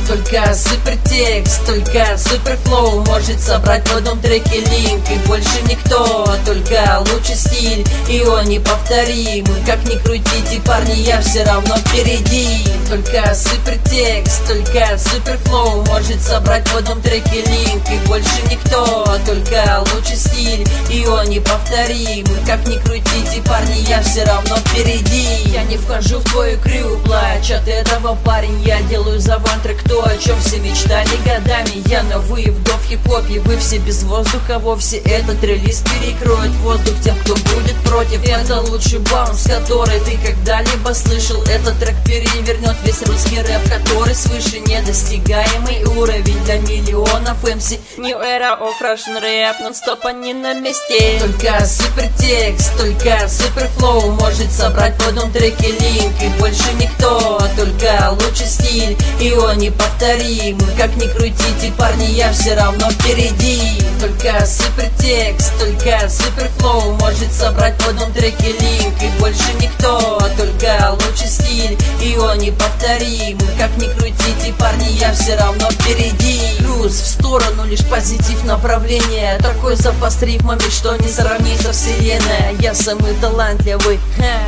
Только супер текст, только супер флоу может собрать в одном треке линк. И больше никто, только лучший стиль, и он неповторим. Как ни крутите, парни, я все равно впереди. Только супер текст, только супер флоу может собрать в одном треке линк. И больше никто, только лучший стиль, и он неповторим. Как ни крутите, парни, я все равно впереди. Я не вхожу в твою крю, плачь от этого, парень. Я делаю за вантрек то, о чем все мечтали годами. Я новый вдох в хип-хопе, вы все без воздуха вовсе. Этот релиз перекроет воздух тем, кто будет против. Это лучший баунс, который ты когда-либо слышал. Этот трек перевернет весь русский рэп, который свыше недостигаемый уровень для миллионов MC. New era of Russian rap, нон-стоп они на месте. Только супер текст, только супер флоу может собрать в одном треке линк. И больше никто, только лучший стиль, и он неповторим. Как ни крутите, парни, я все равно впереди. Только супер текст, только супер флоу может собрать в одном треке линк. И больше никто, только лучший стиль, и он неповторим. Как ни крутите, парни, я все равно впереди. Плюс в сторону лишь позитив направления. Такой запас рифмами, что не сравнится вселенная. Я самый талантливый,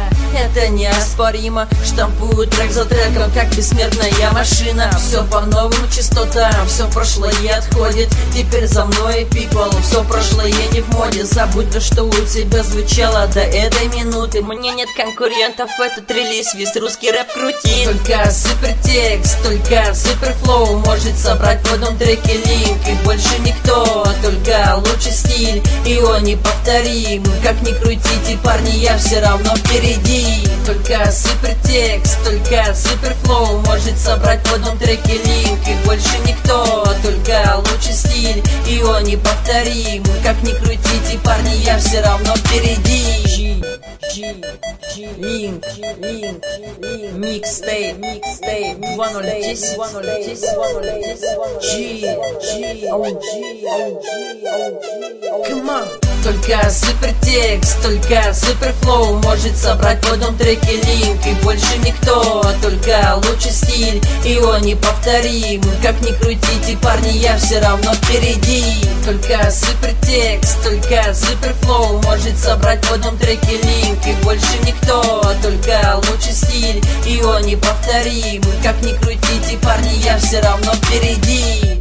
это неоспоримо. Штампую трек за треком, как бессмертная машина. Все по новым частотам, все прошлое отходит. Теперь за мной пиквел, все прошлое не в моде. Забудь, да что у тебя звучало до этой минуты. Мне нет конкурентов, этот релиз весь русский рэп крутит. Только супер текст, только супер флоу может собрать в одном треке линк. И больше никто, только лучший стиль, и он неповторим. Как ни крутите, парни, я все равно впереди. Только супер текст, только супер флоу может собрать в одном треке линк. И больше никто, только лучший стиль, и он неповторим. Как ни крутите, парни, я все равно впереди. Линк, микстейп, 2010, Come on. Только супер текст, только супер флоу может собрать в одном треке линк. И больше никто, только лучший стиль, и он неповторим. Как ни крутите, парни, я все равно впереди. Только супер текст, только супер флоу может собрать в одном треке линк. И больше никто, только лучший стиль, и он неповторим. Как ни крутите, парни, я все равно впереди.